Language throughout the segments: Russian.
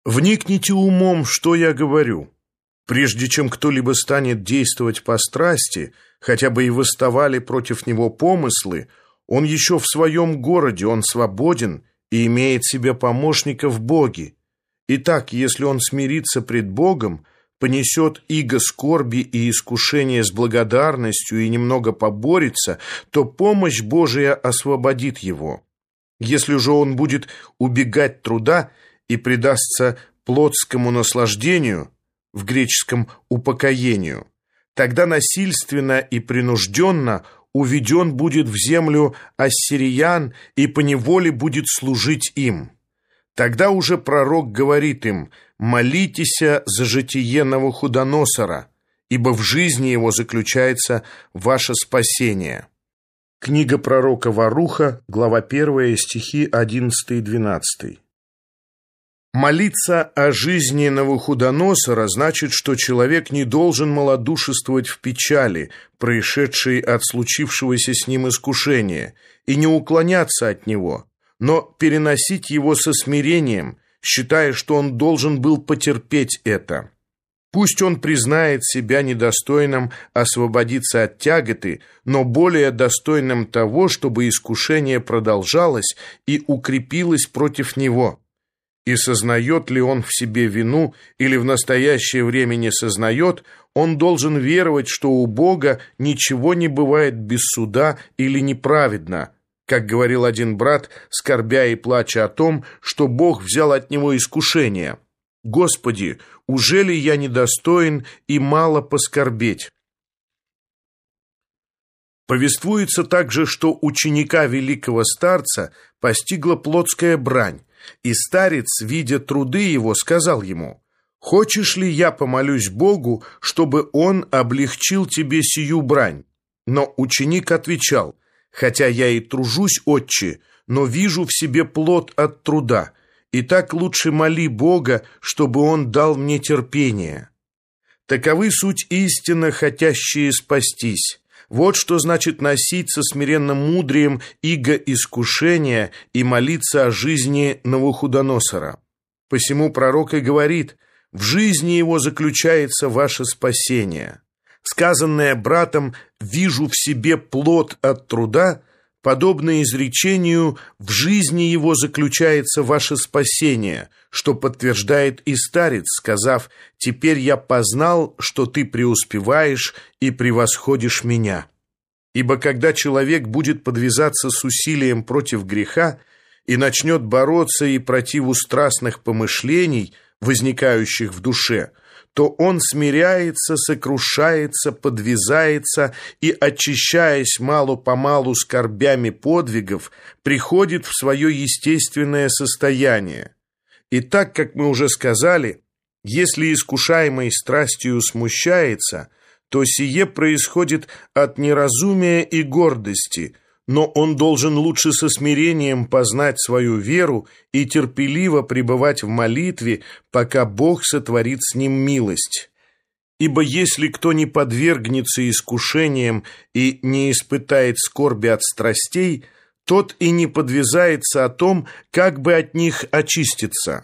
Вникните умом, что я говорю. Прежде чем кто-либо станет действовать по страсти, хотя бы и восставали против него помыслы, он еще в своем городе, он свободен и имеет себе помощника в Боге. Итак, если он смирится пред Богом, понесет иго скорби и искушения с благодарностью и немного поборется, то помощь Божия освободит его. Если же он будет убегать труда и предастся плотскому наслаждению, в греческом упокоению, тогда насильственно и принужденно уведен будет в землю ассириян и поневоле будет служить им. Тогда уже пророк говорит им: «Молитесь за житие Навуходоносора, ибо в жизни его заключается ваше спасение». Книга пророка Варуха, глава 1, стихи 11 и 12. Молиться о жизни Навуходоносора значит, что человек не должен малодушествовать в печали, происшедшей от случившегося с ним искушения, и не уклоняться от него, но переносить его со смирением, считая, что он должен был потерпеть это. Пусть он признает себя недостойным освободиться от тяготы, но более достойным того, чтобы искушение продолжалось и укрепилось против него. И сознает ли он в себе вину или в настоящее время не сознает, он должен веровать, что у Бога ничего не бывает без суда или неправедно, как говорил один брат, скорбя и плача о том, что Бог взял от него искушение. «Господи, ужели я недостоин и мало поскорбеть?» Повествуется также, что ученика великого старца постигла плотская брань, и старец, видя труды его, сказал ему: «Хочешь ли я помолюсь Богу, чтобы он облегчил тебе сию брань?» Но ученик отвечал: «Хотя я и тружусь, отче, но вижу в себе плод от труда, и так лучше моли Бога, чтобы он дал мне терпение». Таковы суть истинно хотящие спастись. Вот что значит носить со смиренным мудрием иго искушения и молиться о жизни Навуходоносора. Посему пророк и говорит: «В жизни его заключается ваше спасение». Сказанное братом «вижу в себе плод от труда» подобно изречению «в жизни его заключается ваше спасение», что подтверждает и старец, сказав: «Теперь я познал, что ты преуспеваешь и превосходишь меня». Ибо когда человек будет подвязаться с усилием против греха и начнет бороться и противу страстных помышлений, возникающих в душе, то он смиряется, сокрушается, подвязается и, очищаясь мало-помалу скорбями подвигов, приходит в свое естественное состояние. И так, как мы уже сказали, если искушаемый страстью смущается, то сие происходит от неразумия и гордости, но он должен лучше со смирением познать свою веру и терпеливо пребывать в молитве, пока Бог сотворит с ним милость. Ибо если кто не подвергнется искушениям и не испытает скорби от страстей, тот и не подвязается о том, как бы от них очиститься.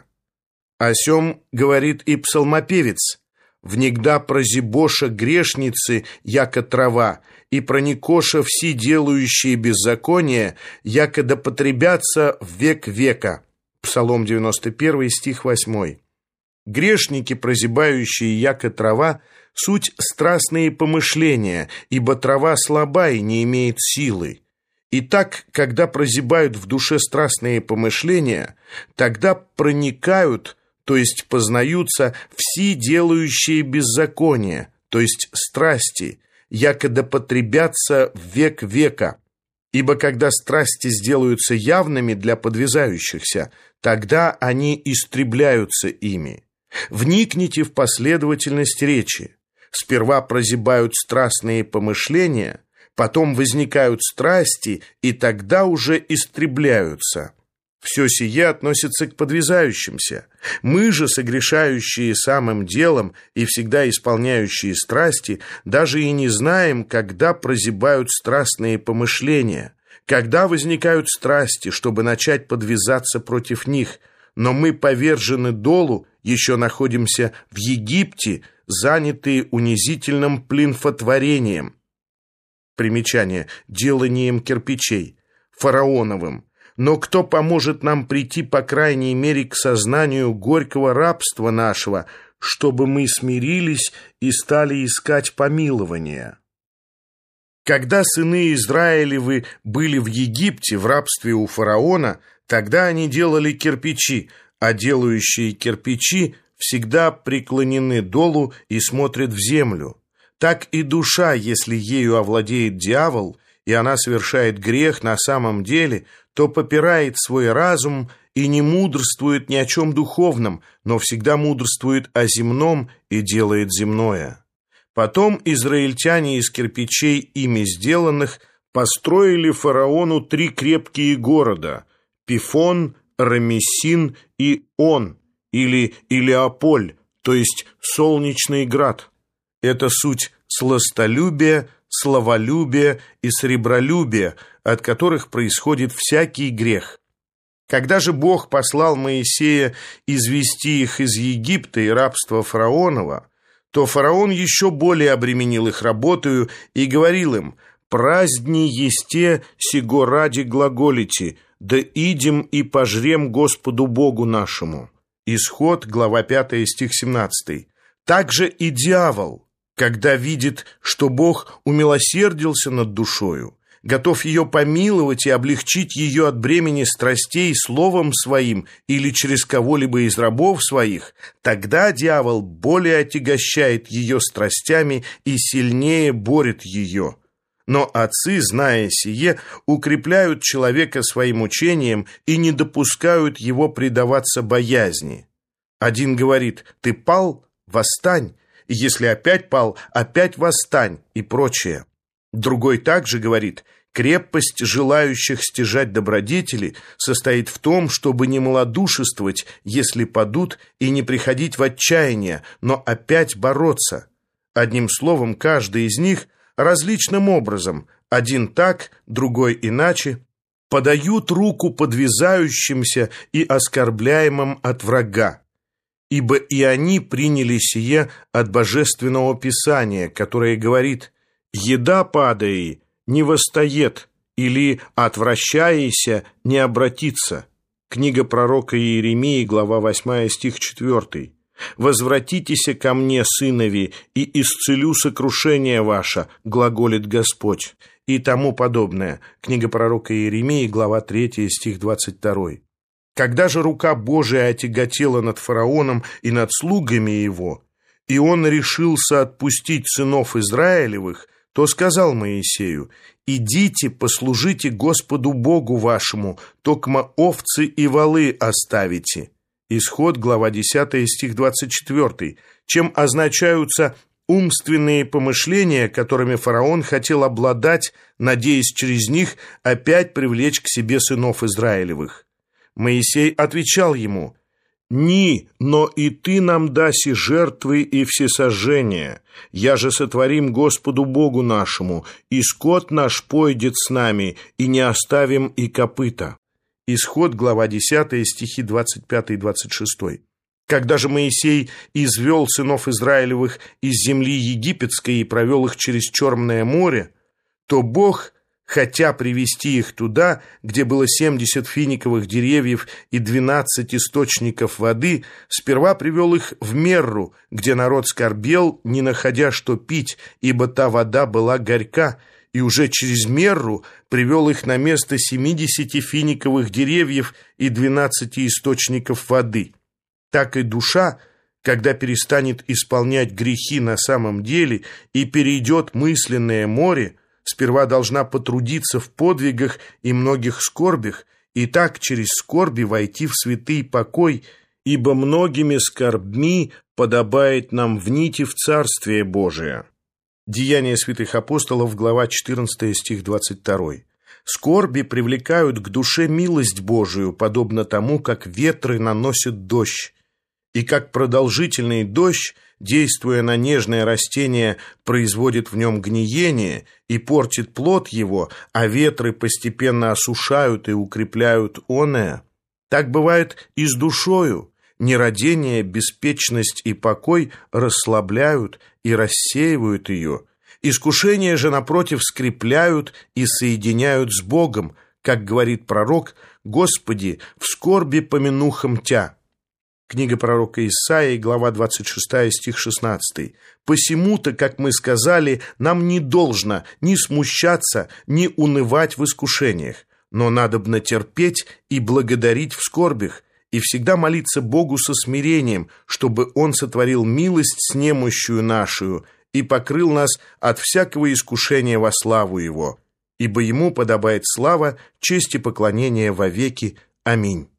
О сем говорит и псалмопевец: «Внегда прозибоша грешницы, яко трава, и проникоша все делающие беззаконие, яко да потребятся в век века». Псалом 91, стих 8. Грешники, прозибающие яко трава, суть страстные помышления, ибо трава слаба и не имеет силы. Итак, когда прозибают в душе страстные помышления, тогда проникают, то есть познаются все делающие беззаконие, то есть страсти, яко да потребятся в век века. Ибо когда страсти сделаются явными для подвязающихся, тогда они истребляются ими. Вникните в последовательность речи. Сперва прозибают страстные помышления, потом возникают страсти, и тогда уже истребляются. Все сие относится к подвязающимся. Мы же, согрешающие самым делом и всегда исполняющие страсти, даже и не знаем, когда прозибают страстные помышления, когда возникают страсти, чтобы начать подвязаться против них, но мы повержены долу, еще находимся в Египте, занятые унизительным плинфотворением. Примечание. Деланием кирпичей. Фараоновым. Но кто поможет нам прийти, по крайней мере, к сознанию горького рабства нашего, чтобы мы смирились и стали искать помилования? Когда сыны Израилевы были в Египте, в рабстве у фараона, тогда они делали кирпичи, а делающие кирпичи всегда преклонены долу и смотрят в землю. Так и душа, если ею овладеет дьявол, и она совершает грех на самом деле, то попирает свой разум и не мудрствует ни о чем духовном, но всегда мудрствует о земном и делает земное. Потом израильтяне из кирпичей, ими сделанных, построили фараону 3 крепкие города – Пифон, Рамессин и Он, или Илеополь, то есть Солнечный град. Это суть сластолюбия, славолюбия и сребролюбия, от которых происходит всякий грех. Когда же Бог послал Моисея извести их из Египта и рабства фараонова, то фараон еще более обременил их работою и говорил им: «Праздни есте сего ради глаголите, да идем и пожрем Господу Богу нашему». Исход, глава 5, стих 17. Также и дьявол, когда видит, что Бог умилосердился над душою, готов ее помиловать и облегчить ее от бремени страстей словом своим или через кого-либо из рабов своих, тогда дьявол более отягощает ее страстями и сильнее борет ее. Но отцы, зная сие, укрепляют человека своим учением и не допускают его предаваться боязни. Один говорит: «Ты пал? Восстань! И если опять пал, опять восстань!» и прочее. Другой также говорит: «Крепость желающих стяжать добродетели состоит в том, чтобы не малодушествовать, если падут, и не приходить в отчаяние, но опять бороться». Одним словом, каждый из них различным образом, один так, другой иначе, подают руку подвязающимся и оскорбляемым от врага. Ибо и они приняли сие от Божественного Писания, которое говорит: «Еда падаи не восстает, или отвращаяся не обратится». Книга пророка Иеремии, глава 8, стих 4. «Возвратитесь ко мне, сынови, и исцелю сокрушение ваше, глаголит Господь», и тому подобное. Книга пророка Иеремии, глава 3, стих 22. Когда же рука Божия отяготела над фараоном и над слугами его, и он решился отпустить сынов Израилевых, то сказал Моисею: «Идите, послужите Господу Богу вашему, токмо овцы и волы оставите». Исход, глава 10, стих 24, чем означаются умственные помышления, которыми фараон хотел обладать, надеясь через них опять привлечь к себе сынов Израилевых. Моисей отвечал ему: «Ни, но и ты нам даси жертвы и всесожжения. Я же сотворим Господу Богу нашему, и скот наш пойдет с нами, и не оставим и копыта». Исход, глава 10, стихи 25 и 26. Когда же Моисей извел сынов Израилевых из земли египетской и провел их через Черное море, то Бог, хотя привести их туда, где было 70 финиковых деревьев и 12 источников воды, сперва привел их в Мерру, где народ скорбел, не находя что пить, ибо та вода была горька, и уже через Мерру привел их на место 70 финиковых деревьев и 12 источников воды. Так и душа, когда перестанет исполнять грехи на самом деле и перейдет мысленное море, сперва должна потрудиться в подвигах и многих скорбях, и так через скорби войти в святый покой, ибо многими скорбьми подобает нам внить в Царствие Божие. Деяния святых апостолов, глава 14, стих 22. Скорби привлекают к душе милость Божию, подобно тому, как ветры наносят дождь. И как продолжительный дождь, действуя на нежное растение, производит в нем гниение и портит плод его, а ветры постепенно осушают и укрепляют оное, Так бывает и с душою. Нерадение, беспечность и покой расслабляют и рассеивают ее. Искушения же, напротив, скрепляют и соединяют с Богом, как говорит пророк: «Господи, в скорби помянухам Тя». Книга пророка Исаии, глава 26, стих 16. «Посему-то, как мы сказали, нам не должно ни смущаться, ни унывать в искушениях, но надобно терпеть и благодарить в скорбях, и всегда молиться Богу со смирением, чтобы Он сотворил милость с немощью нашу и покрыл нас от всякого искушения во славу Его. Ибо Ему подобает слава, честь и поклонение вовеки. Аминь».